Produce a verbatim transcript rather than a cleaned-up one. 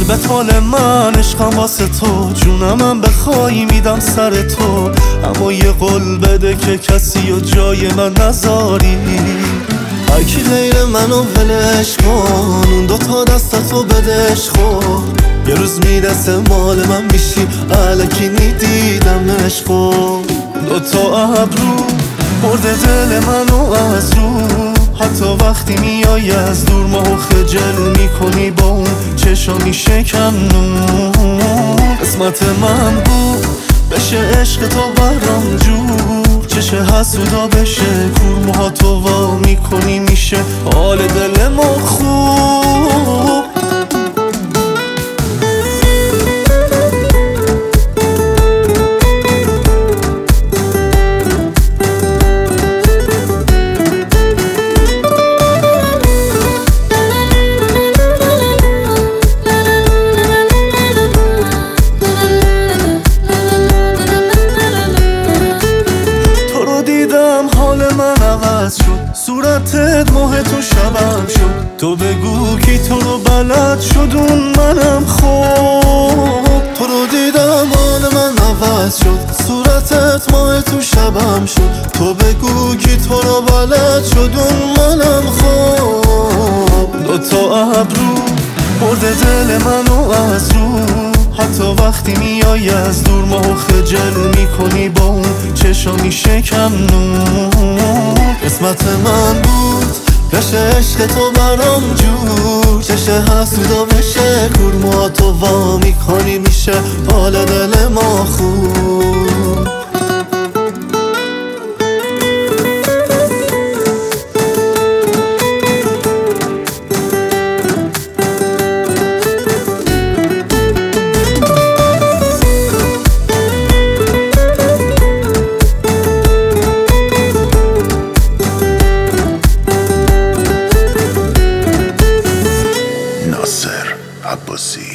قلبت حال من، عشقم واسه تو، جونمم بخوای میدم سر تو. اما یه قول بده که کسی و جای من نذاری. هرکی غیر منو ولش کن، اون دوتا دستاتو بدش خود. یه روز میرسه مال من میشی، الکی میدیدمش خود. دوتا ابرو برده دل منو از رو، حتی وقتی میای از دور ماهو خجل میکنی با اون چشامی شکم نور. قسمت من بود بشه عشق تو برام جور، چشه حسودا بشه کور، موها تو وا میکنی میشه حال دل ما خوب. حال من عوض شد، صورتت ماه تو شبم شد. تو بگو کی تو رو بلد شد، اون منم خوب. تو رو دیدم حال من عوض شد، صورتت ماه تو شبم شد. تو بگو کی تو رو بلد شد، اون منم خوب. دوتا ابرو برده دل منو از رو، حتی وقتی میای از دور ماهو خجل میکنی با اون چشامی شکم نور. قسمت من بود بشه عشق تو برام جور، چشه حسودا بشه کور، موها تو وا میکنی میشه حال دل ما خوب. ناصر عباسی.